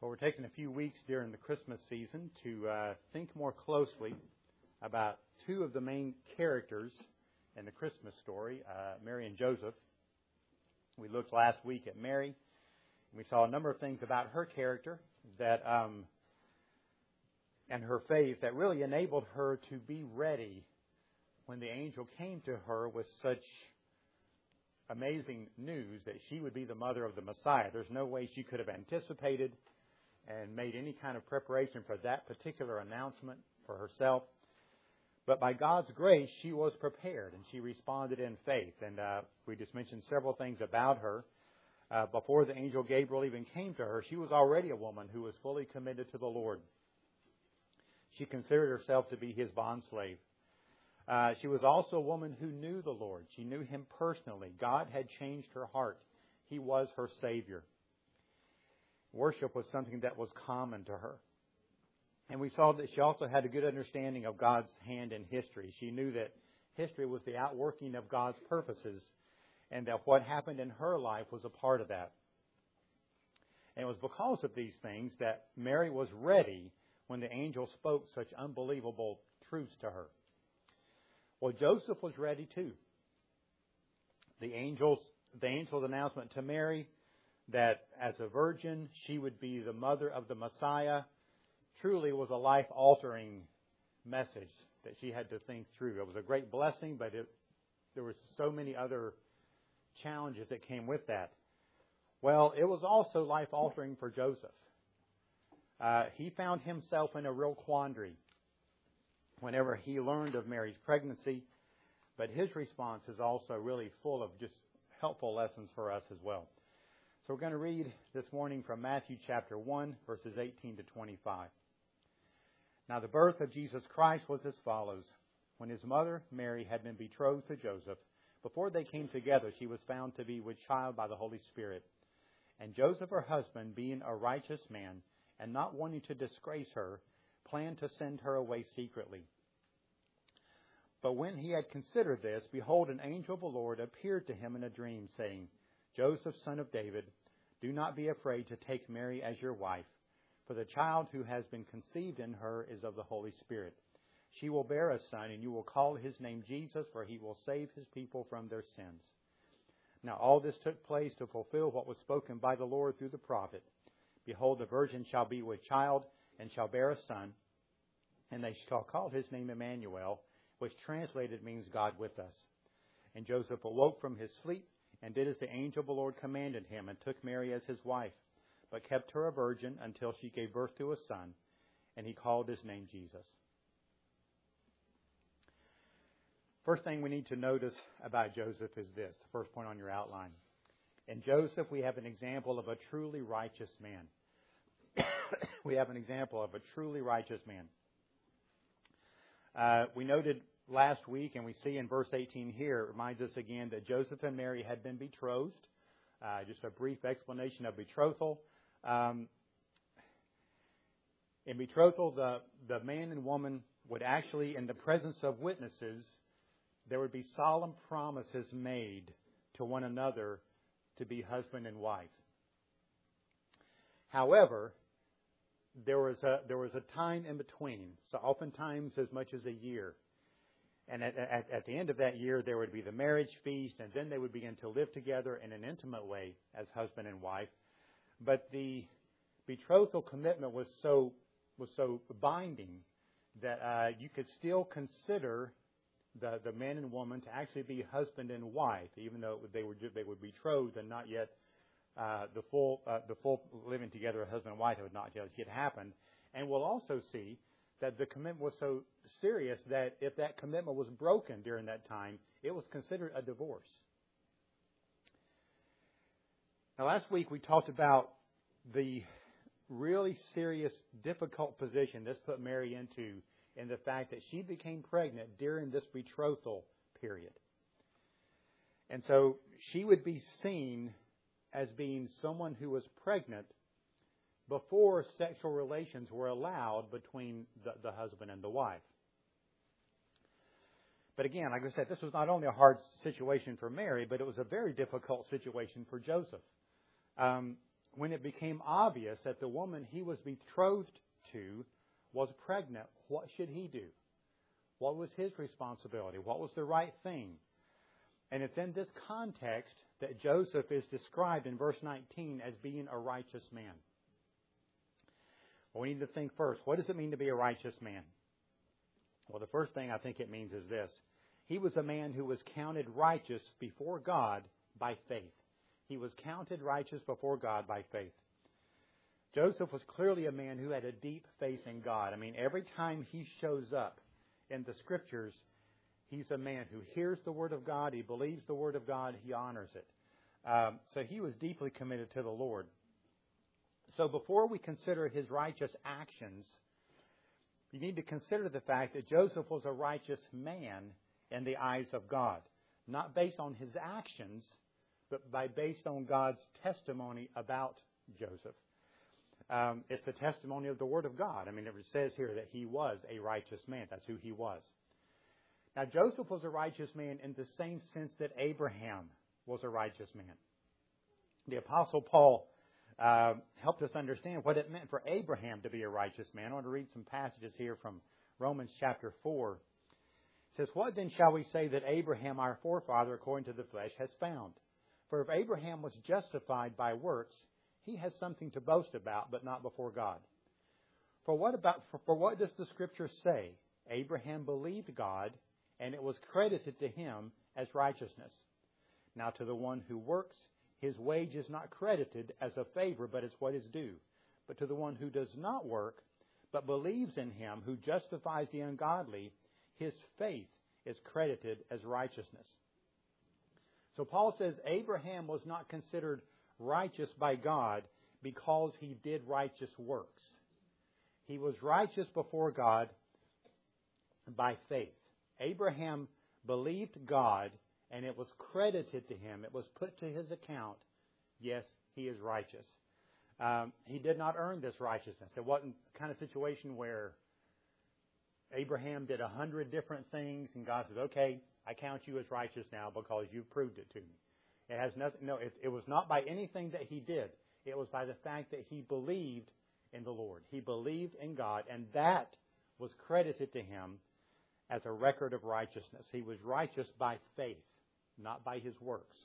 Well, we're taking a few weeks during the Christmas season to think more closely about two of the main characters in the Christmas story, Mary and Joseph. We looked last week at Mary, and we saw a number of things about her character that and her faith that really enabled her to be ready when the angel came to her with such amazing news that she would be the mother of the Messiah. There's no way she could have anticipated and made any kind of preparation for that particular announcement for herself. But by God's grace, she was prepared, and she responded in faith. And we just mentioned several things about her. Before the angel Gabriel even came to her, she was already a woman who was fully committed to the Lord. She considered herself to be His bondslave. She was also a woman who knew the Lord. She knew Him personally. God had changed her heart. He was her Savior. Worship was something that was common to her. And we saw that she also had a good understanding of God's hand in history. She knew that history was the outworking of God's purposes, and that what happened in her life was a part of that. And it was because of these things that Mary was ready when the angel spoke such unbelievable truths to her. Well, Joseph was ready too. The angel's announcement to Mary that as a virgin she would be the mother of the Messiah truly was a life-altering message that she had to think through. It was a great blessing, but there were so many other challenges that came with that. Well, it was also life-altering for Joseph. He found himself in a real quandary whenever he learned of Mary's pregnancy, but his response is also really full of just helpful lessons for us as well. So we're going to read this morning from Matthew chapter 1, verses 18 to 25. Now the birth of Jesus Christ was as follows. When his mother, Mary, had been betrothed to Joseph, before they came together, she was found to be with child by the Holy Spirit. And Joseph, her husband, being a righteous man, and not wanting to disgrace her, planned to send her away secretly. But when he had considered this, behold, an angel of the Lord appeared to him in a dream, saying, Joseph, son of David, do not be afraid to take Mary as your wife, for the child who has been conceived in her is of the Holy Spirit. She will bear a son, and you will call his name Jesus, for he will save his people from their sins. Now all this took place to fulfill what was spoken by the Lord through the prophet. Behold, the virgin shall be with child, and shall bear a son, and they shall call his name Emmanuel, which translated means God with us. And Joseph awoke from his sleep, and did as the angel of the Lord commanded him, and took Mary as his wife, but kept her a virgin until she gave birth to a son, and he called his name Jesus. First thing we need to notice about Joseph is this, the first point on your outline. In Joseph, we have an example of a truly righteous man. We have an example of a truly righteous man. We noted last week, and we see in verse 18 here, it reminds us again that Joseph and Mary had been betrothed. Just a brief explanation of betrothal. In betrothal, the man and woman would actually, in the presence of witnesses, there would be solemn promises made to one another to be husband and wife. However, there was a time in between, so oftentimes as much as a year. And at the end of that year, there would be the marriage feast, and then they would begin to live together in an intimate way as husband and wife. But the betrothal commitment was so binding that you could still consider the man and woman to actually be husband and wife, even though they were betrothed and not yet the full living together as husband and wife had not yet happened. And we'll also see that the commitment was so serious that if that commitment was broken during that time, it was considered a divorce. Now, last week we talked about the really serious, difficult position this put Mary into in the fact that she became pregnant during this betrothal period. And so she would be seen as being someone who was pregnant before sexual relations were allowed between the husband and the wife. But again, like I said, this was not only a hard situation for Mary, but it was a very difficult situation for Joseph. when it became obvious that the woman he was betrothed to was pregnant, what should he do? What was his responsibility? What was the right thing? And it's in this context that Joseph is described in verse 19 as being a righteous man. Well, we need to think first, what does it mean to be a righteous man? Well, the first thing I think it means is this. He was a man who was counted righteous before God by faith. He was counted righteous before God by faith. Joseph was clearly a man who had a deep faith in God. I mean, every time he shows up in the Scriptures, he's a man who hears the Word of God, he believes the Word of God, he honors it. So he was deeply committed to the Lord. So before we consider his righteous actions, you need to consider the fact that Joseph was a righteous man in the eyes of God. Not based on his actions, but based on God's testimony about Joseph. It's the testimony of the Word of God. I mean, it says here that he was a righteous man. That's who he was. Now, Joseph was a righteous man in the same sense that Abraham was a righteous man. The Apostle Paul helped us understand what it meant for Abraham to be a righteous man. I want to read some passages here from Romans chapter 4. It says, "What then shall we say that Abraham, our forefather, according to the flesh, has found? For if Abraham was justified by works, he has something to boast about, but not before God. For what does the Scripture say? Abraham believed God, and it was credited to him as righteousness. Now to the one who works, his wage is not credited as a favor, but as what is due. But to the one who does not work, but believes in him who justifies the ungodly, his faith is credited as righteousness." So Paul says Abraham was not considered righteous by God because he did righteous works. He was righteous before God by faith. Abraham believed God, and it was credited to him. It was put to his account. Yes, he is righteous. He did not earn this righteousness. It wasn't the kind of situation where Abraham did 100 different things, and God says, "Okay, I count you as righteous now because you've proved it to me." It has nothing. No, it was not by anything that he did. It was by the fact that he believed in the Lord. He believed in God, and that was credited to him as a record of righteousness. He was righteous by faith, not by his works.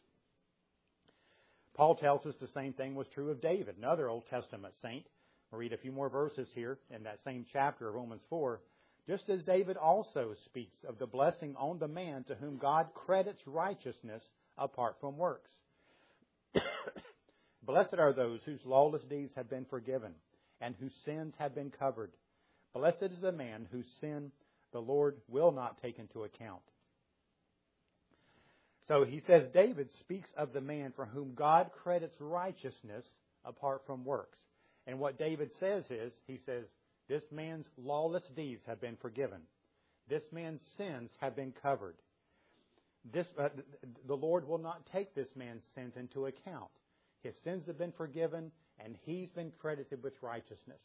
Paul tells us the same thing was true of David, another Old Testament saint. We'll read a few more verses here in that same chapter of Romans 4. "Just as David also speaks of the blessing on the man to whom God credits righteousness apart from works. Blessed are those whose lawless deeds have been forgiven and whose sins have been covered. Blessed is the man whose sin the Lord will not take into account." So he says David speaks of the man for whom God credits righteousness apart from works. And what David says is, he says, this man's lawless deeds have been forgiven. This man's sins have been covered. The Lord will not take this man's sins into account. His sins have been forgiven, and he's been credited with righteousness.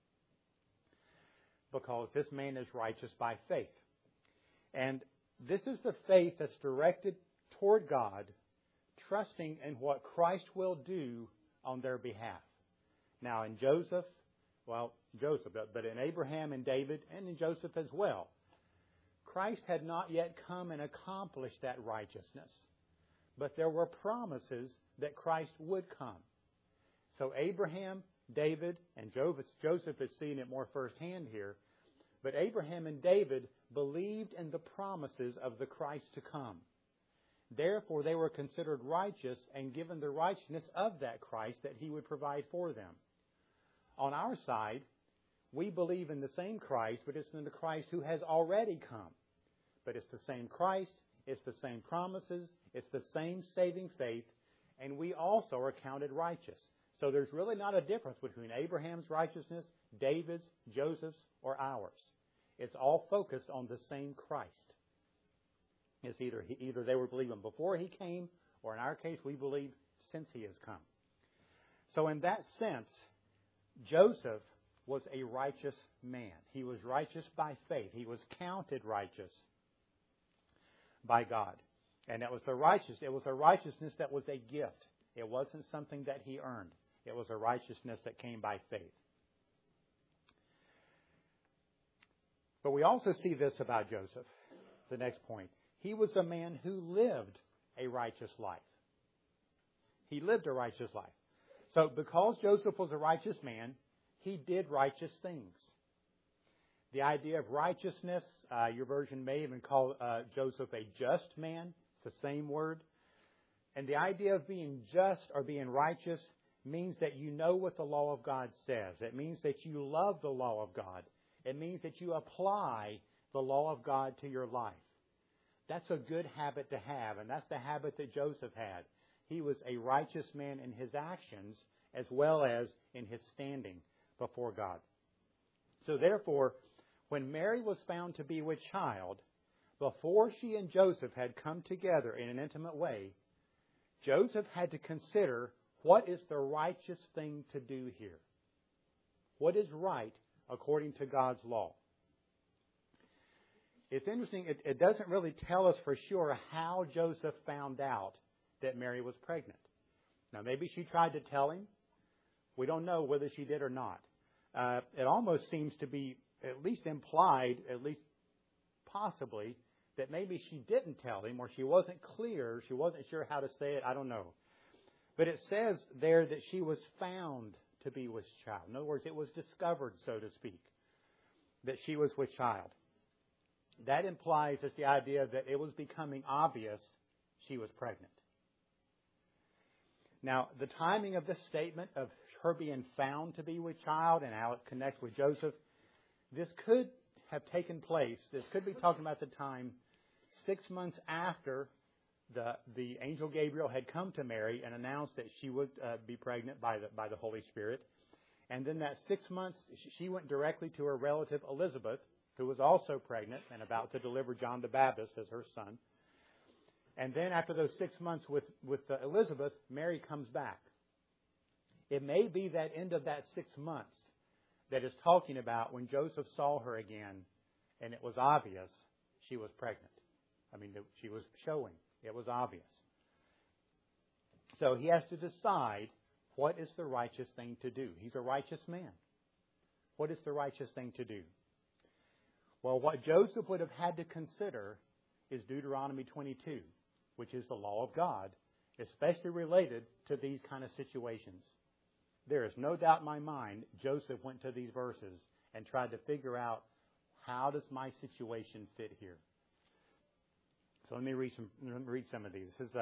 Because this man is righteous by faith. And this is the faith that's directed toward God, trusting in what Christ will do on their behalf. Now in Joseph, but in Abraham and David, and in Joseph as well, Christ had not yet come and accomplished that righteousness. But there were promises that Christ would come. So Abraham, David, and Joseph is seeing it more firsthand here. But Abraham and David believed in the promises of the Christ to come. Therefore, they were considered righteous and given the righteousness of that Christ that he would provide for them. On our side, we believe in the same Christ, but it's in the Christ who has already come. But it's the same Christ, it's the same promises, it's the same saving faith, and we also are counted righteous. So there's really not a difference between Abraham's righteousness, David's, Joseph's, or ours. It's all focused on the same Christ. It's either they were believing before he came, or in our case, we believe since he has come. So in that sense, Joseph was a righteous man. He was righteous by faith. He was counted righteous by God. And it was a righteousness that was a gift. It wasn't something that he earned. It was a righteousness that came by faith. But we also see this about Joseph, the next point. He was a man who lived a righteous life. He lived a righteous life. So because Joseph was a righteous man, he did righteous things. The idea of righteousness, your version may even call Joseph a just man. It's the same word. And the idea of being just or being righteous means that you know what the law of God says. It means that you love the law of God. It means that you apply the law of God to your life. That's a good habit to have, and that's the habit that Joseph had. He was a righteous man in his actions as well as in his standing before God. So therefore, when Mary was found to be with child, before she and Joseph had come together in an intimate way, Joseph had to consider, what is the righteous thing to do here? What is right according to God's law? It's interesting, it doesn't really tell us for sure how Joseph found out that Mary was pregnant. Now, maybe she tried to tell him. We don't know whether she did or not. It almost seems to be at least implied, at least possibly, that maybe she didn't tell him, or she wasn't clear, she wasn't sure how to say it, I don't know. But it says there that she was found to be with child. In other words, it was discovered, so to speak, that she was with child. That implies just the idea that it was becoming obvious she was pregnant. Now, the timing of this statement of her being found to be with child and how it connects with Joseph, this could have taken place. This could be talking about the time 6 months after the angel Gabriel had come to Mary and announced that she would be pregnant by the Holy Spirit. And then that 6 months, she went directly to her relative Elizabeth, who was also pregnant and about to deliver John the Baptist as her son. And then after those 6 months with Elizabeth, Mary comes back. It may be that end of that 6 months that is talking about when Joseph saw her again and it was obvious she was pregnant. I mean, she was showing. It was obvious. So he has to decide what is the righteous thing to do. He's a righteous man. What is the righteous thing to do? Well, what Joseph would have had to consider is Deuteronomy 22, which is the law of God, especially related to these kind of situations. There is no doubt in my mind Joseph went to these verses and tried to figure out, how does my situation fit here? So let me read some of these. This is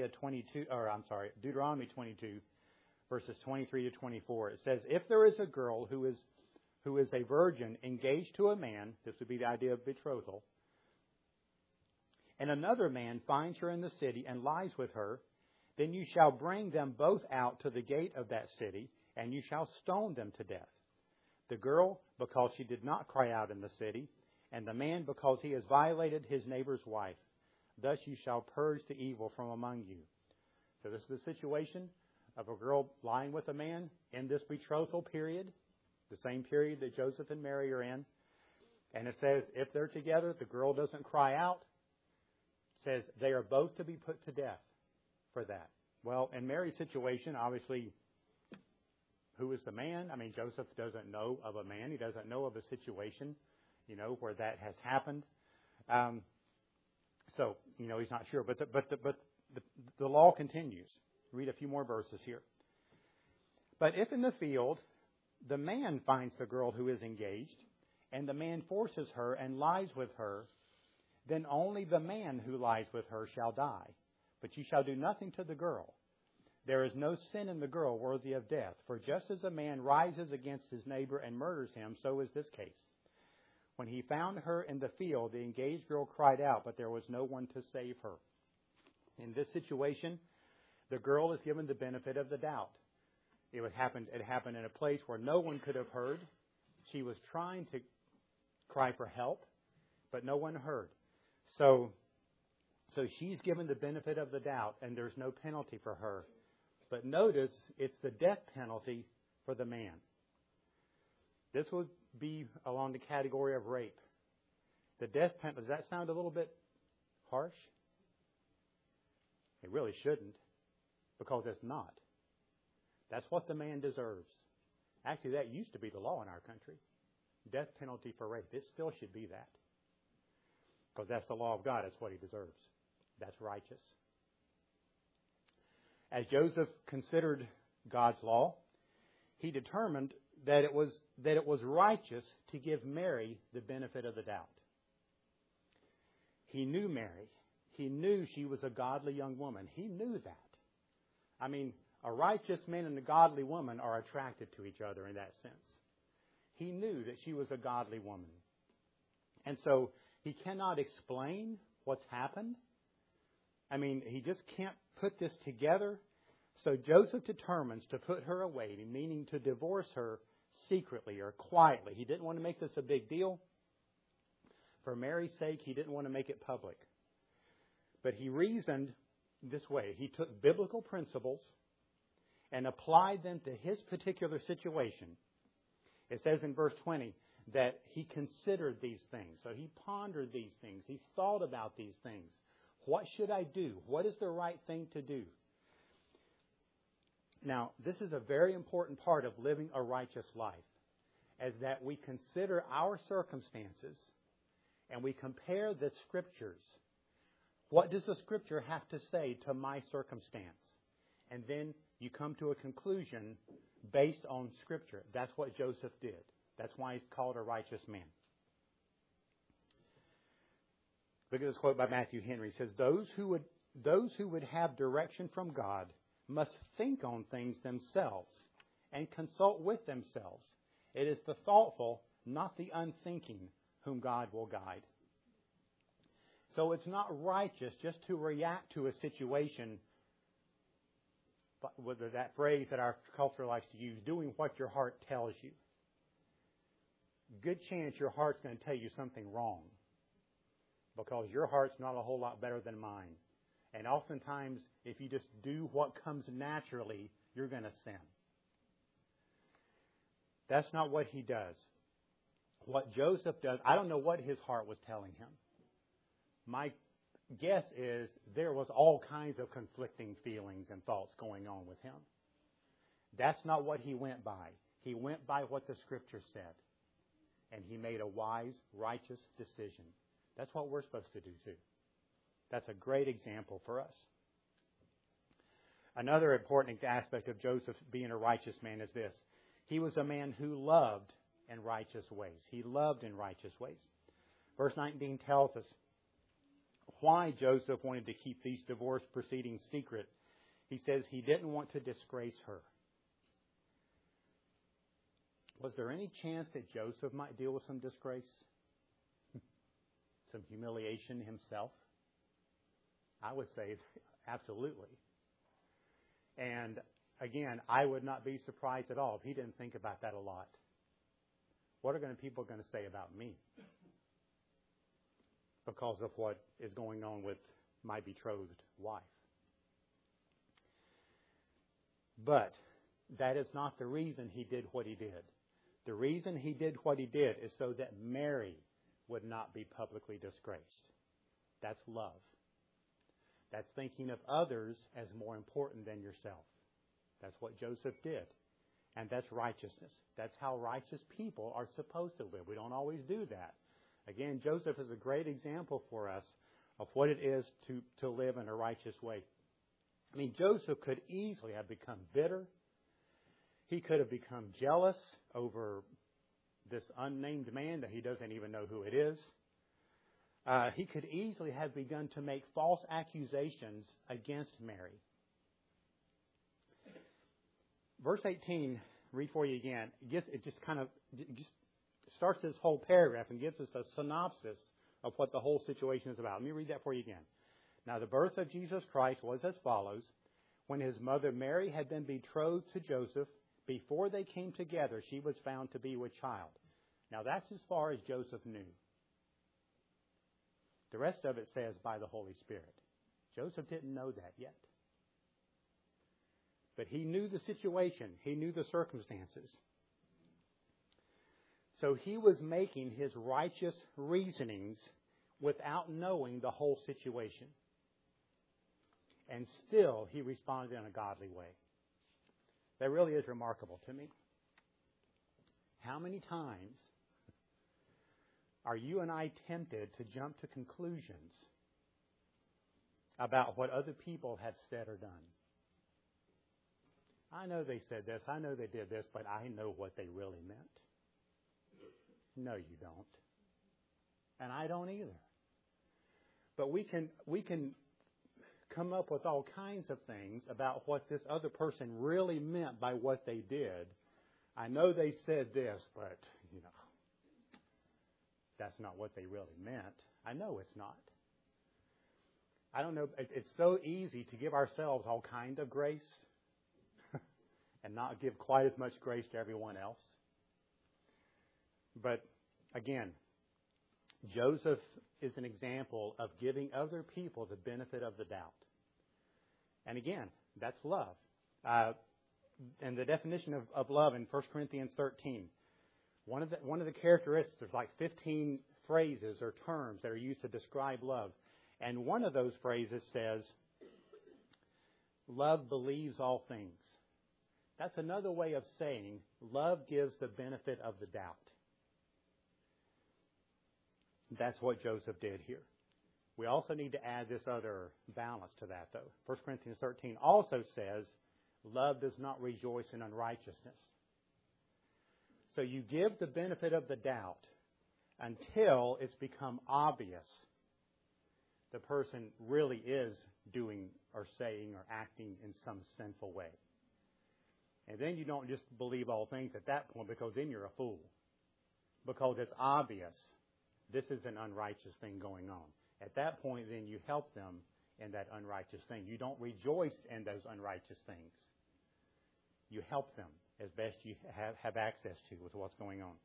Deuteronomy 22, verses 23 to 24. It says, if there is a girl who is a virgin engaged to a man, this would be the idea of betrothal, and another man finds her in the city and lies with her, then you shall bring them both out to the gate of that city, and you shall stone them to death. The girl, because she did not cry out in the city, and the man, because he has violated his neighbor's wife. Thus you shall purge the evil from among you. So this is the situation of a girl lying with a man in this betrothal period, the same period that Joseph and Mary are in. And it says, if they're together, the girl doesn't cry out. It says they are both to be put to death for that. Well, in Mary's situation, obviously, who is the man? I mean, Joseph doesn't know of a man. He doesn't know of a situation, where that has happened. So, he's not sure. But the law continues. Read a few more verses here. But if in the field the man finds the girl who is engaged, and the man forces her and lies with her, then only the man who lies with her shall die. But you shall do nothing to the girl. There is no sin in the girl worthy of death. For just as a man rises against his neighbor and murders him, so is this case. When he found her in the field, the engaged girl cried out, but there was no one to save her. In this situation, the girl is given the benefit of the doubt. It happened in a place where no one could have heard. She was trying to cry for help, but no one heard. So she's given the benefit of the doubt, and there's no penalty for her. But notice, it's the death penalty for the man. This would be along the category of rape. The death penalty, does that sound a little bit harsh? It really shouldn't, because it's not. That's what the man deserves. Actually, that used to be the law in our country. Death penalty for rape. It still should be that. Because that's the law of God. That's what he deserves. That's righteous. As Joseph considered God's law, he determined that it was righteous to give Mary the benefit of the doubt. He knew Mary. He knew she was a godly young woman. He knew that. I mean, a righteous man and a godly woman are attracted to each other in that sense. He knew that she was a godly woman. And so he cannot explain what's happened. I mean, he just can't put this together. So Joseph determines to put her away, meaning to divorce her secretly or quietly. He didn't want to make this a big deal. For Mary's sake, he didn't want to make it public. But he reasoned this way. He took biblical principles and applied them to his particular situation. It says in verse 20 that he considered these things. So he pondered these things. He thought about these things. What should I do? What is the right thing to do? Now, this is a very important part of living a righteous life, as that we consider our circumstances and we compare the Scriptures. What does the Scripture have to say to my circumstance? And then you come to a conclusion based on Scripture. That's what Joseph did. That's why he's called a righteous man. Look at this quote by Matthew Henry. It says, those who would have direction from God must think on things themselves and consult with themselves. It is the thoughtful, not the unthinking, whom God will guide. So it's not righteous just to react to a situation with that phrase that our culture likes to use, doing what your heart tells you. Good chance your heart's going to tell you something wrong, because your heart's not a whole lot better than mine. And oftentimes, if you just do what comes naturally, you're going to sin. That's not what he does. What Joseph does, I don't know what his heart was telling him. My guess is there was all kinds of conflicting feelings and thoughts going on with him. That's not what he went by. He went by what the Scripture said. And he made a wise, righteous decision. That's what we're supposed to do too. That's a great example for us. Another important aspect of Joseph being a righteous man is this. He was a man who loved in righteous ways. He loved in righteous ways. Verse 19 tells us why Joseph wanted to keep these divorce proceedings secret. He says he didn't want to disgrace her. Was there any chance that Joseph might deal with some disgrace? Some humiliation himself? I would say absolutely. And again, I would not be surprised at all if he didn't think about that a lot. What are people going to say about me because of what is going on with my betrothed wife? But that is not the reason he did what he did. The reason he did what he did is so that Mary would not be publicly disgraced. That's love. That's thinking of others as more important than yourself. That's what Joseph did. And that's righteousness. That's how righteous people are supposed to live. We don't always do that. Again, Joseph is a great example for us of what it is to live in a righteous way. I mean, Joseph could easily have become bitter. He could have become jealous over this unnamed man that he doesn't even know who it is. He could easily have begun to make false accusations against Mary. Verse 18, read for you again. It just starts this whole paragraph and gives us a synopsis of what the whole situation is about. Let me read that for you again. Now, the birth of Jesus Christ was as follows. When his mother Mary had been betrothed to Joseph, before they came together, she was found to be with child. Now, that's as far as Joseph knew. The rest of it says by the Holy Spirit. Joseph didn't know that yet. But he knew the situation. He knew the circumstances. So he was making his righteous reasonings without knowing the whole situation. And still he responded in a godly way. that really is remarkable to me. How many times are you and I tempted to jump to conclusions about what other people have said or done? I know they said this, I know they did this, but I know what they really meant. No, you don't. And I don't either. But we can come up with all kinds of things about what this other person really meant by what they did. I know they said this, but, that's not what they really meant. I know it's not. I don't know. It's so easy to give ourselves all kind of grace and not give quite as much grace to everyone else. But again, Joseph is an example of giving other people the benefit of the doubt. And again, that's love. And the definition of love in 1 Corinthians 13, one of the characteristics, there's like 15 phrases or terms that are used to describe love. And one of those phrases says, love believes all things. That's another way of saying love gives the benefit of the doubt. That's what Joseph did here. We also need to add this other balance to that, though. 1 Corinthians 13 also says, love does not rejoice in unrighteousness. So you give the benefit of the doubt until it's become obvious the person really is doing or saying or acting in some sinful way. And then you don't just believe all things at that point, because then you're a fool. Because it's obvious this is an unrighteous thing going on. At that point, then you help them in that unrighteous thing. You don't rejoice in those unrighteous things. You help them as best you have access to with what's going on.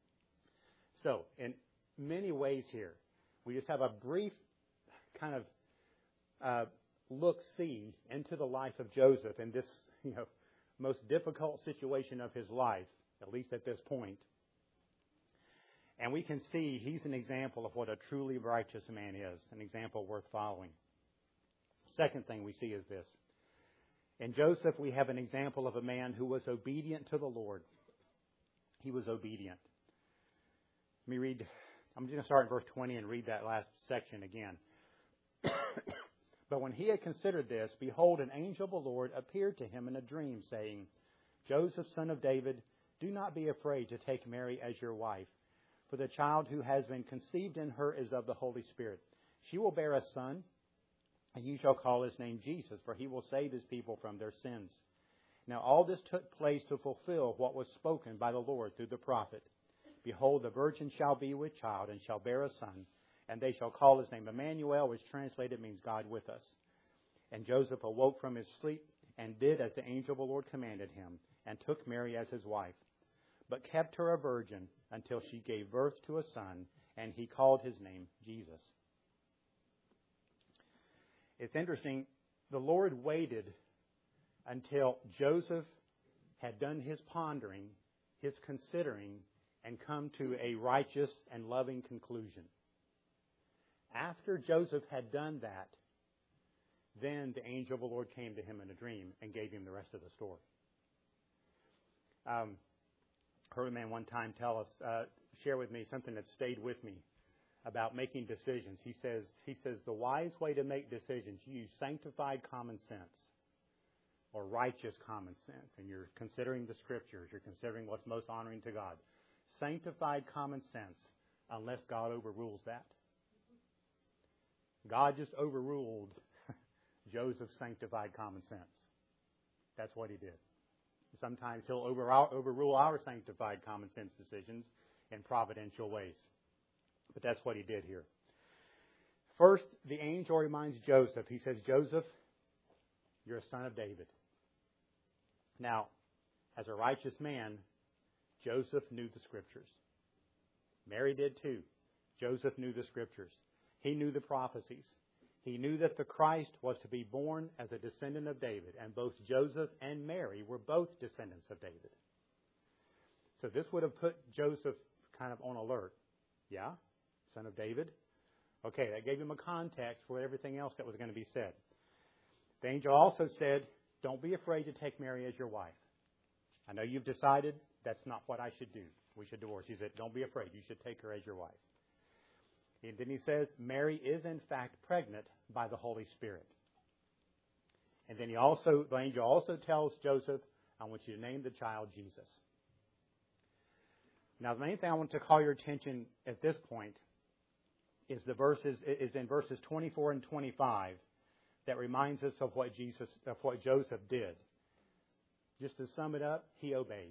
So, in many ways here, we just have a brief kind of look-see into the life of Joseph in this, most difficult situation of his life, at least at this point. And we can see he's an example of what a truly righteous man is, an example worth following. Second thing we see is this. In Joseph, we have an example of a man who was obedient to the Lord. He was obedient. Let me read. I'm just going to start in verse 20 and read that last section again. But when he had considered this, behold, an angel of the Lord appeared to him in a dream, saying, Joseph, son of David, do not be afraid to take Mary as your wife, for the child who has been conceived in her is of the Holy Spirit. She will bear a son, and you shall call his name Jesus, for he will save his people from their sins. Now all this took place to fulfill what was spoken by the Lord through the prophet. Behold, the virgin shall be with child, and shall bear a son, and they shall call his name Emmanuel, which translated means God with us. And Joseph awoke from his sleep, and did as the angel of the Lord commanded him, and took Mary as his wife, but kept her a virgin until she gave birth to a son, and he called his name Jesus. It's interesting, the Lord waited until Joseph had done his pondering, his considering, and come to a righteous and loving conclusion. After Joseph had done that, then the angel of the Lord came to him in a dream and gave him the rest of the story. Heard a man one time share with me something that stayed with me about making decisions. He says the wise way to make decisions, you use sanctified common sense or righteous common sense, and you're considering the Scriptures, you're considering what's most honoring to God. Sanctified common sense, unless God overrules that. God just overruled Joseph's sanctified common sense. That's what he did. Sometimes he'll overrule our sanctified common sense decisions in providential ways. But that's what he did here. First, the angel reminds Joseph. He says, Joseph, you're a son of David. Now, as a righteous man, Joseph knew the Scriptures. Mary did too. Joseph knew the Scriptures. He knew the prophecies. He knew that the Christ was to be born as a descendant of David, and both Joseph and Mary were both descendants of David. So this would have put Joseph kind of on alert. Yeah? Son of David? Okay, that gave him a context for everything else that was going to be said. The angel also said, don't be afraid to take Mary as your wife. I know you've decided that's not what I should do. We should divorce. He said, don't be afraid. You should take her as your wife. And then he says, Mary is in fact pregnant by the Holy Spirit. And then the angel also tells Joseph, I want you to name the child Jesus. Now, the main thing I want to call your attention at this point is in verses 24 and 25 that reminds us of what Joseph did. Just to sum it up, he obeyed.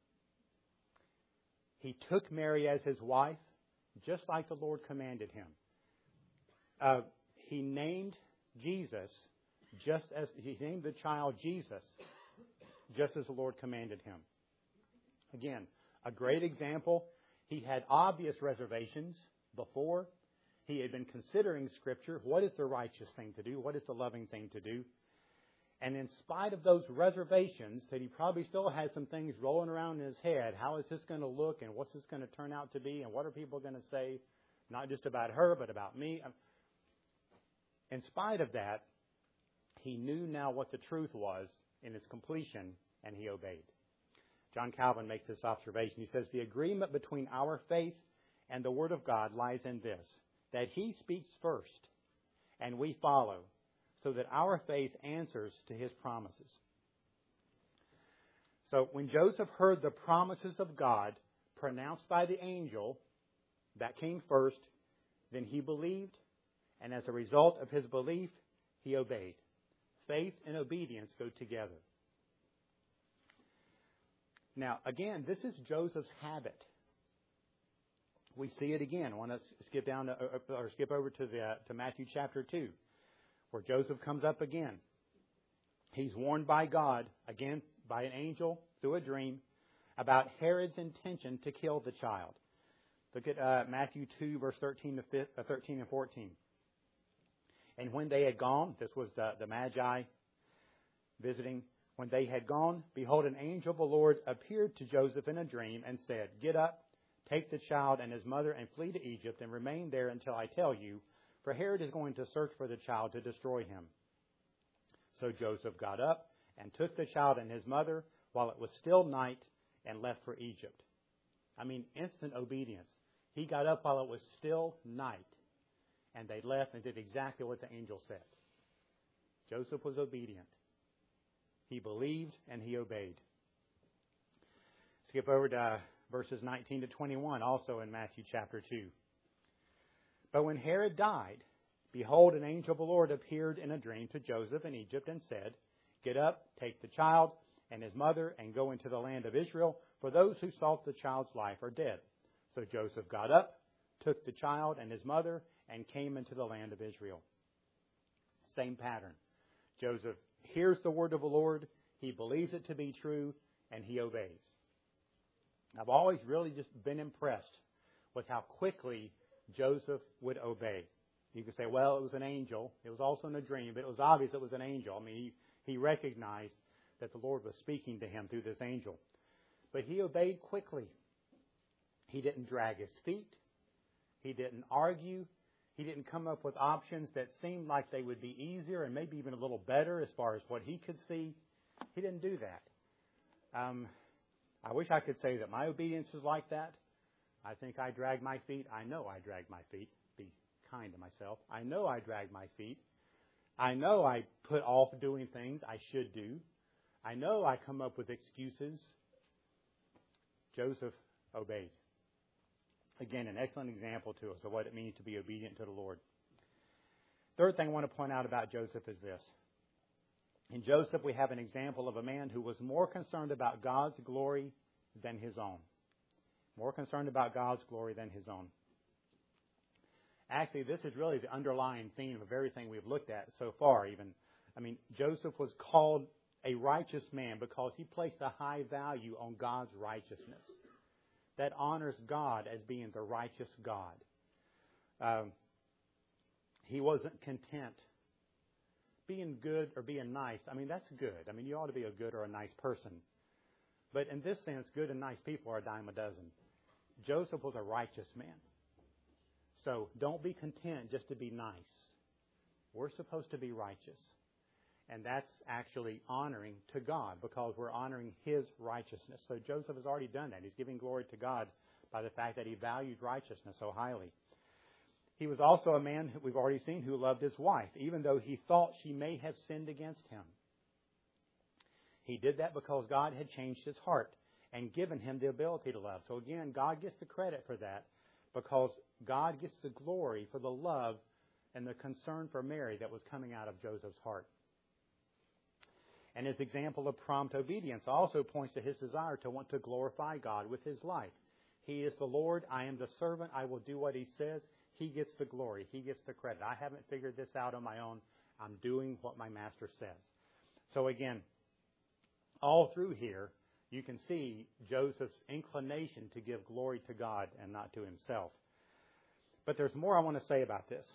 He took Mary as his wife, just like the Lord commanded him. He named Jesus he named the child Jesus, just as the Lord commanded him. Again, a great example. He had obvious reservations before. He had been considering Scripture. What is the righteous thing to do? What is the loving thing to do? And in spite of those reservations, that he probably still had some things rolling around in his head. How is this going to look, and what's this going to turn out to be, and what are people going to say, not just about her, but about me? In spite of that, he knew now what the truth was in its completion, and he obeyed. John Calvin makes this observation. He says, the agreement between our faith and the Word of God lies in this, that He speaks first, and we follow, so that our faith answers to His promises. So when Joseph heard the promises of God pronounced by the angel, that came first, then he believed, and as a result of his belief, he obeyed. Faith and obedience go together. Now, again, this is Joseph's habit. We see it again. I want to skip over to Matthew chapter 2, where Joseph comes up again. He's warned by God, again by an angel through a dream, about Herod's intention to kill the child. Look at Matthew 2, verse 13 and 14. And when they had gone, this was the Magi visiting. When they had gone, behold, an angel of the Lord appeared to Joseph in a dream and said, get up, take the child and his mother and flee to Egypt and remain there until I tell you, for Herod is going to search for the child to destroy him. So Joseph got up and took the child and his mother while it was still night and left for Egypt. I mean, instant obedience. He got up while it was still night, and they left and did exactly what the angel said. Joseph was obedient. He believed and he obeyed. Skip over to verses 19 to 21, also in Matthew chapter 2. But when Herod died, behold, an angel of the Lord appeared in a dream to Joseph in Egypt and said, get up, take the child and his mother and go into the land of Israel, for those who sought the child's life are dead. So Joseph got up, took the child and his mother, and came into the land of Israel. Same pattern. Joseph hears the word of the Lord, he believes it to be true, and he obeys. I've always really just been impressed with how quickly Joseph would obey. You could say, well, it was an angel. It was also in a dream, but it was obvious it was an angel. I mean, he recognized that the Lord was speaking to him through this angel. But he obeyed quickly. He didn't drag his feet. He didn't argue. He didn't come up with options that seemed like they would be easier and maybe even a little better as far as what he could see. He didn't do that. I wish I could say that my obedience is like that. I think I drag my feet. I know I drag my feet. Be kind to myself. I know I drag my feet. I know I put off doing things I should do. I know I come up with excuses. Joseph obeyed. Again, an excellent example to us of what it means to be obedient to the Lord. Third thing I want to point out about Joseph is this. In Joseph, we have an example of a man who was more concerned about God's glory than his own. More concerned about God's glory than his own. Actually, this is really the underlying theme of everything we've looked at so far even. I mean, Joseph was called a righteous man because he placed a high value on God's righteousness. That honors God as being the righteous God. He wasn't content being good or being nice. I mean, that's good. I mean, you ought to be a good or a nice person. But in this sense, good and nice people are a dime a dozen. Joseph was a righteous man. So don't be content just to be nice. We're supposed to be righteous. And that's actually honoring to God because we're honoring His righteousness. So Joseph has already done that. He's giving glory to God by the fact that he valued righteousness so highly. He was also a man, we've already seen, who loved his wife, even though he thought she may have sinned against him. He did that because God had changed his heart and given him the ability to love. So again, God gets the credit for that because God gets the glory for the love and the concern for Mary that was coming out of Joseph's heart. And his example of prompt obedience also points to his desire to want to glorify God with his life. He is the Lord. I am the servant. I will do what He says. He gets the glory. He gets the credit. I haven't figured this out on my own. I'm doing what my Master says. So again, all through here, you can see Joseph's inclination to give glory to God and not to himself. But there's more I want to say about this.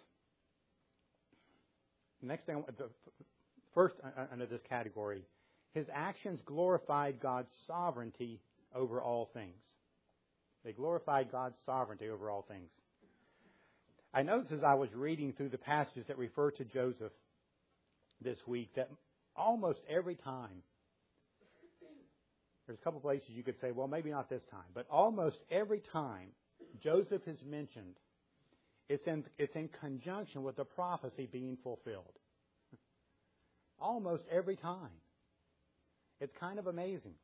The next thing, first under this category, his actions glorified God's sovereignty over all things. They glorified God's sovereignty over all things. I noticed as I was reading through the passages that refer to Joseph this week that almost every time, there's a couple places you could say, well, maybe not this time, but almost every time Joseph is mentioned, it's in conjunction with the prophecy being fulfilled. Almost every time. It's kind of amazing.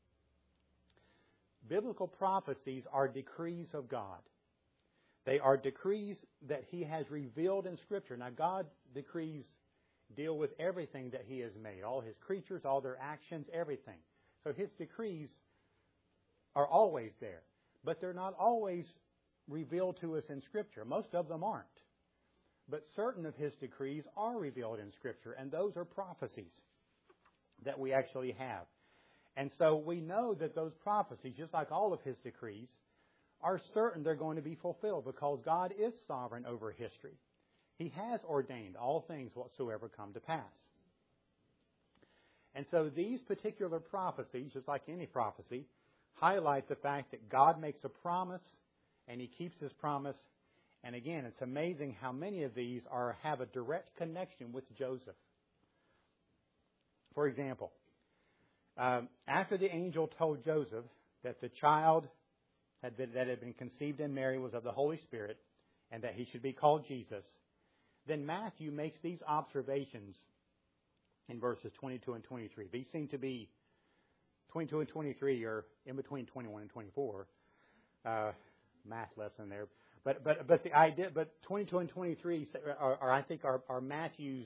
Biblical prophecies are decrees of God. They are decrees that He has revealed in Scripture. Now, God's decrees deal with everything that He has made, all His creatures, all their actions, everything. So His decrees are always there. But they're not always revealed to us in Scripture. Most of them aren't. But certain of His decrees are revealed in Scripture, and those are prophecies that we actually have. And so we know that those prophecies, just like all of His decrees, are certain they're going to be fulfilled because God is sovereign over history. He has ordained all things whatsoever come to pass. And so these particular prophecies, just like any prophecy, highlight the fact that God makes a promise and He keeps His promise. And again, it's amazing how many of these have a direct connection with Joseph. For example, after the angel told Joseph that the child that had been conceived in Mary was of the Holy Spirit and that he should be called Jesus, then Matthew makes these observations in verses 22 and 23. These seem to be 22 and 23 are in between 21 and 24. Math lesson there. But the idea, but 22 and 23 are Matthew's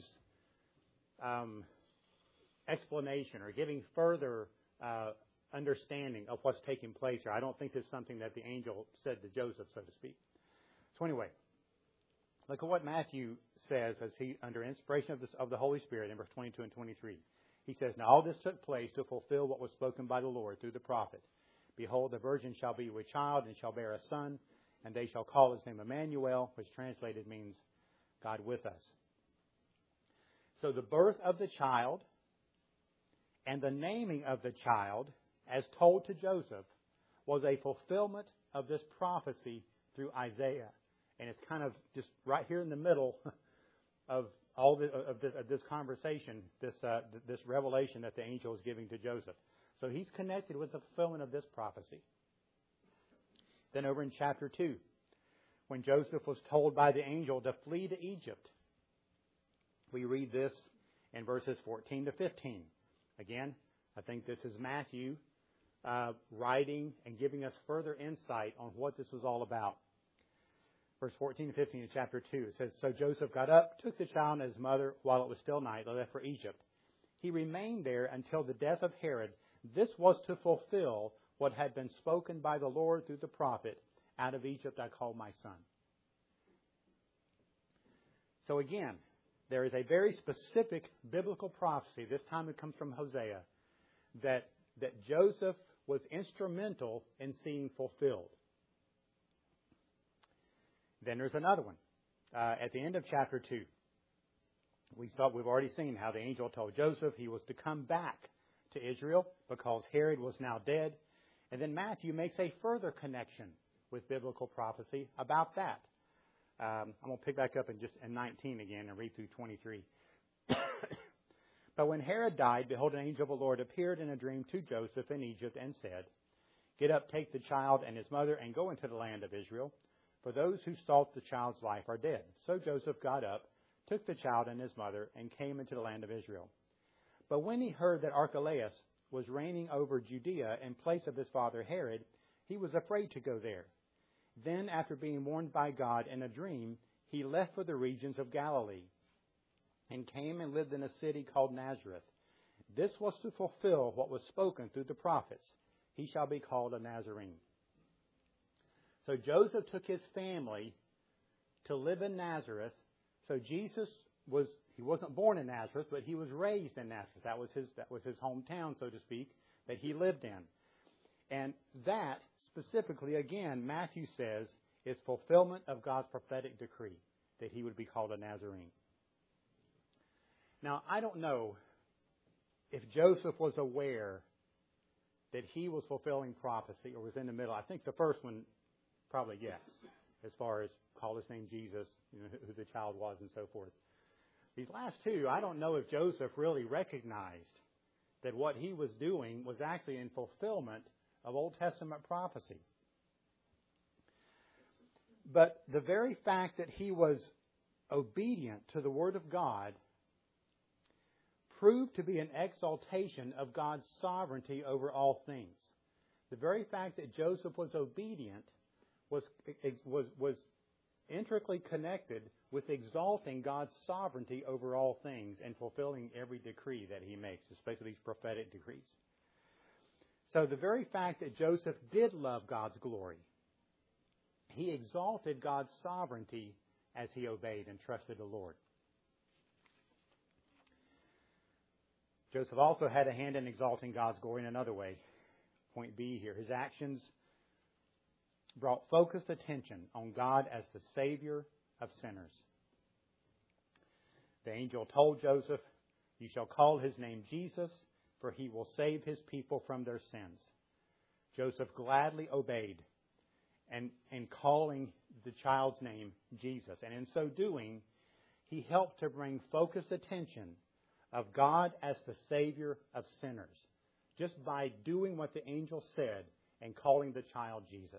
explanation or giving further understanding of what's taking place here. I don't think it's something that the angel said to Joseph, so to speak. So anyway, look at what Matthew says as he, under inspiration of the Holy Spirit, in verse 22 and 23. He says, "Now all this took place to fulfill what was spoken by the Lord through the prophet. Behold, the virgin shall be with child and shall bear a son, and they shall call his name Emmanuel," which translated means God with us. So the birth of the child and the naming of the child, as told to Joseph, was a fulfillment of this prophecy through Isaiah. And it's kind of just right here in the middle of all this conversation, this revelation that the angel is giving to Joseph. So he's connected with the fulfillment of this prophecy. Then over in chapter 2, when Joseph was told by the angel to flee to Egypt, we read this in verses 14 to 15. Again, I think this is Matthew writing and giving us further insight on what this was all about. Verse 14 and 15 in chapter 2, it says, "So Joseph got up, took the child and his mother while it was still night, and left for Egypt. He remained there until the death of Herod. This was to fulfill what had been spoken by the Lord through the prophet, 'Out of Egypt I called my son.'" So again, there is a very specific biblical prophecy, this time it comes from Hosea, that Joseph was instrumental in seeing fulfilled. Then there's another one. At the end of chapter 2, we've already seen how the angel told Joseph he was to come back to Israel because Herod was now dead. And then Matthew makes a further connection with biblical prophecy about that. I'm going to pick back up in 19 again and read through 23. But when Herod died, behold, an angel of the Lord appeared in a dream to Joseph in Egypt and said, Get up, take the child and his mother, and go into the land of Israel, for those who sought the child's life are dead. So Joseph got up, took the child and his mother, and came into the land of Israel. But when he heard that Archelaus was reigning over Judea in place of his father Herod, he was afraid to go there. Then, after being warned by God in a dream, he left for the regions of Galilee, and came and lived in a city called Nazareth. This was to fulfill what was spoken through the prophets. He shall be called a Nazarene. So Joseph took his family to live in Nazareth. So Jesus he wasn't born in Nazareth, but he was raised in Nazareth. That was his hometown, so to speak, that he lived in. And that specifically, again, Matthew says, is fulfillment of God's prophetic decree that he would be called a Nazarene. Now, I don't know if Joseph was aware that he was fulfilling prophecy or was in the middle. I think the first one, probably yes, as far as call his name Jesus, who the child was and so forth. These last two, I don't know if Joseph really recognized that what he was doing was actually in fulfillment of Old Testament prophecy. But the very fact that he was obedient to the Word of God proved to be an exaltation of God's sovereignty over all things. The very fact that Joseph was obedient was intricately connected with exalting God's sovereignty over all things and fulfilling every decree that he makes, especially these prophetic decrees. So the very fact that Joseph did love God's glory, he exalted God's sovereignty as he obeyed and trusted the Lord. Joseph also had a hand in exalting God's glory in another way. Point B here. His actions brought focused attention on God as the Savior of sinners. The angel told Joseph, You shall call his name Jesus, for he will save his people from their sins. Joseph gladly obeyed and calling the child's name Jesus. And in so doing, he helped to bring focused attention of God as the Savior of sinners, just by doing what the angel said and calling the child Jesus.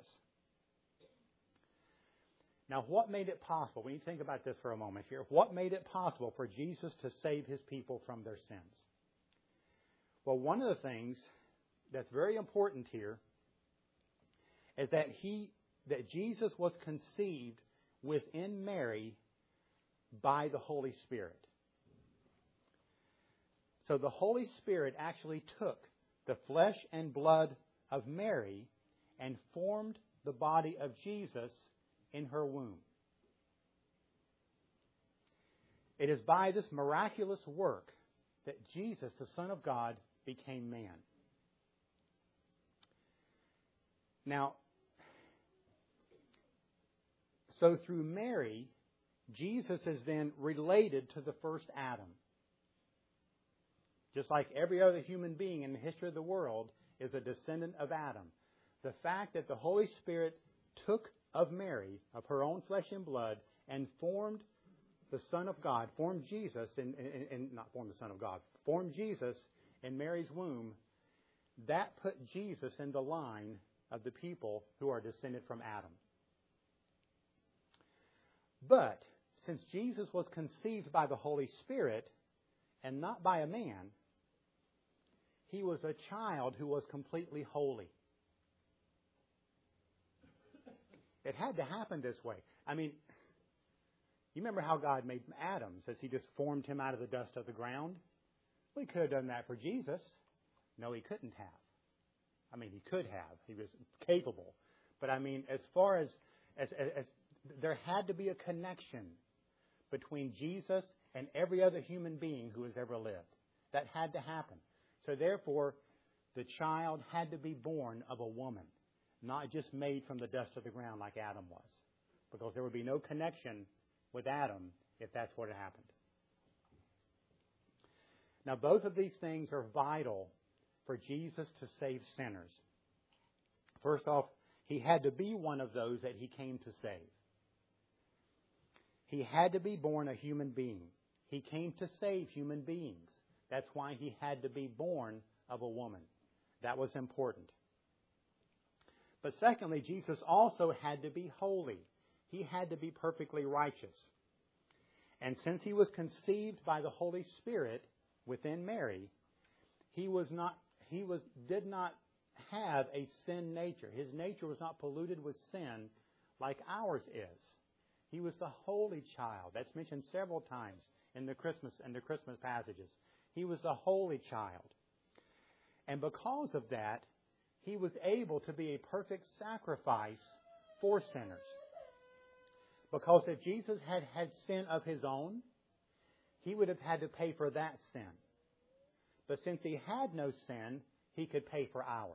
Now, what made it possible? We need to think about this for a moment here. What made it possible for Jesus to save his people from their sins? Well, one of the things that's very important here is that Jesus was conceived within Mary by the Holy Spirit. So the Holy Spirit actually took the flesh and blood of Mary and formed the body of Jesus in her womb. It is by this miraculous work that Jesus, the Son of God, became man. Now, so through Mary, Jesus is then related to the first Adam. Just like every other human being in the history of the world is a descendant of Adam. The fact that the Holy Spirit took of Mary, of her own flesh and blood, and formed the Son of God, formed Jesus, formed Jesus in Mary's womb, that put Jesus in the line of the people who are descended from Adam. But since Jesus was conceived by the Holy Spirit and not by a man, he was a child who was completely holy. It had to happen this way. I mean, you remember how God made Adam? Says he just formed him out of the dust of the ground? Well, he could have done that for Jesus. No, he couldn't have. I mean, he could have. He was capable. But I mean, as far as there had to be a connection between Jesus and every other human being who has ever lived. That had to happen. So therefore, the child had to be born of a woman, not just made from the dust of the ground like Adam was. Because there would be no connection with Adam if that's what had happened. Now, both of these things are vital for Jesus to save sinners. First off, he had to be one of those that he came to save. He had to be born a human being. He came to save human beings. That's why he had to be born of a woman. That was important. But secondly, Jesus also had to be holy. He had to be perfectly righteous. And since he was conceived by the Holy Spirit within Mary, he did not have a sin nature. His nature was not polluted with sin like ours is. He was the holy child. That's mentioned several times in the Christmas passages. He was the holy child. And because of that, he was able to be a perfect sacrifice for sinners. Because if Jesus had had sin of his own, he would have had to pay for that sin. But since he had no sin, he could pay for ours.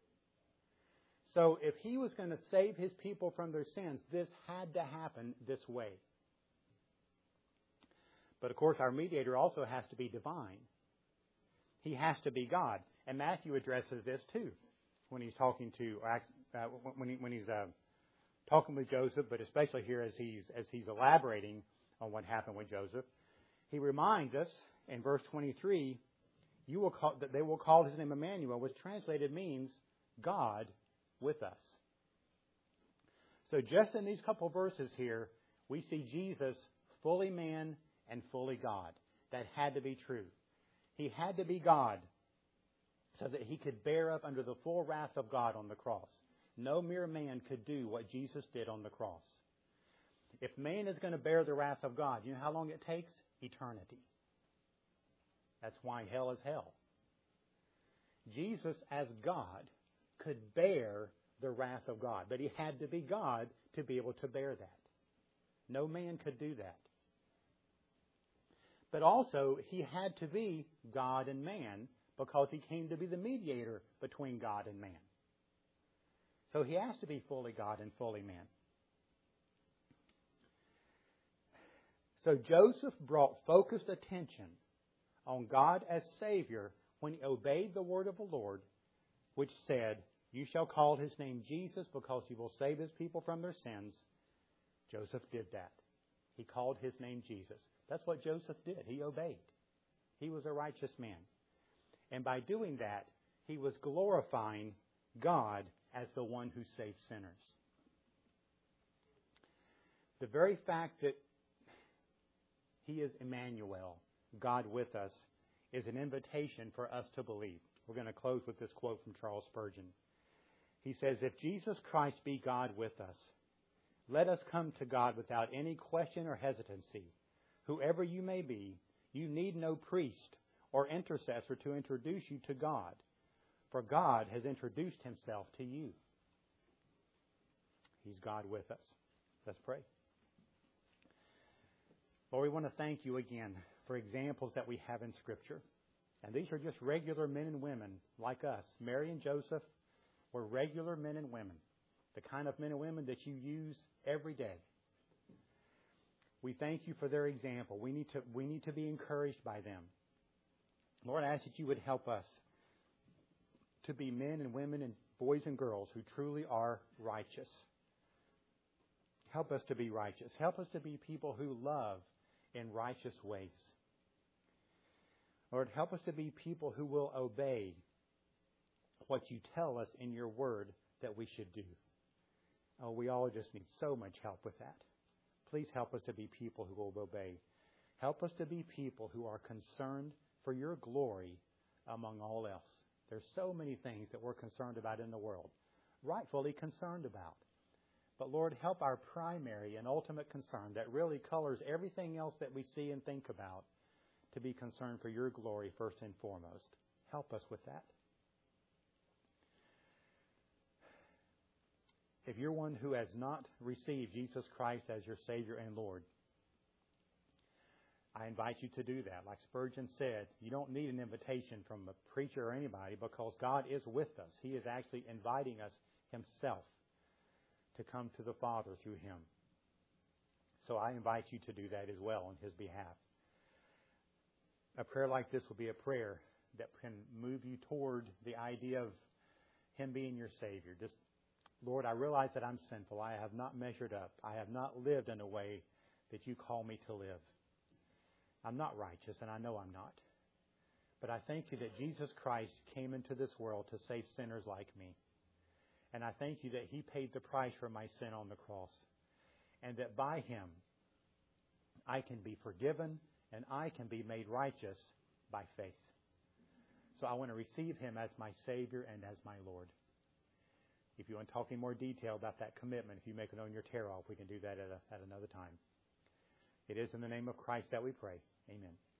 So if he was going to save his people from their sins, this had to happen this way. But of course, our mediator also has to be divine. He has to be God. And Matthew addresses this too when he's talking talking with Joseph, but especially here as he's elaborating on what happened with Joseph. He reminds us in verse 23, that they will call his name Emmanuel, which translated means God with us. So just in these couple verses here, we see Jesus fully man and fully God. That had to be true. He had to be God so that he could bear up under the full wrath of God on the cross. No mere man could do what Jesus did on the cross. If man is going to bear the wrath of God, you know how long it takes? Eternity. That's why hell is hell. Jesus, as God, could bear the wrath of God. But he had to be God to be able to bear that. No man could do that. But also, he had to be God and man because he came to be the mediator between God and man. So he has to be fully God and fully man. So Joseph brought focused attention on God as Savior when he obeyed the word of the Lord, which said, "You shall call his name Jesus because he will save his people from their sins." Joseph did that. He called his name Jesus. That's what Joseph did. He obeyed. He was a righteous man. And by doing that, he was glorifying God as the one who saves sinners. The very fact that he is Emmanuel, God with us, is an invitation for us to believe. We're going to close with this quote from Charles Spurgeon. He says, "If Jesus Christ be God with us, let us come to God without any question or hesitancy. Whoever you may be, you need no priest or intercessor to introduce you to God, for God has introduced himself to you." He's God with us. Let's pray. Lord, we want to thank you again for examples that we have in Scripture. And these are just regular men and women like us. Mary and Joseph were regular men and women, the kind of men and women that you use every day. We thank you for their example. We need to be encouraged by them. Lord, I ask that you would help us to be men and women and boys and girls who truly are righteous. Help us to be righteous. Help us to be people who love in righteous ways. Lord, help us to be people who will obey what you tell us in your word that we should do. Oh, we all just need so much help with that. Please help us to be people who will obey. Help us to be people who are concerned for your glory among all else. There's so many things that we're concerned about in the world, rightfully concerned about. But Lord, help our primary and ultimate concern that really colors everything else that we see and think about to be concerned for your glory first and foremost. Help us with that. If you're one who has not received Jesus Christ as your Savior and Lord, I invite you to do that. Like Spurgeon said, you don't need an invitation from a preacher or anybody because God is with us. He is actually inviting us himself to come to the Father through him. So I invite you to do that as well on his behalf. A prayer like this will be a prayer that can move you toward the idea of him being your Savior. Just, Lord, I realize that I'm sinful. I have not measured up. I have not lived in a way that you call me to live. I'm not righteous, and I know I'm not. But I thank you that Jesus Christ came into this world to save sinners like me. And I thank you that He paid the price for my sin on the cross. And that by Him, I can be forgiven and I can be made righteous by faith. So I want to receive Him as my Savior and as my Lord. If you want to talk in more detail about that commitment, if you make it on your tear off, we can do that at another time. It is in the name of Christ that we pray. Amen.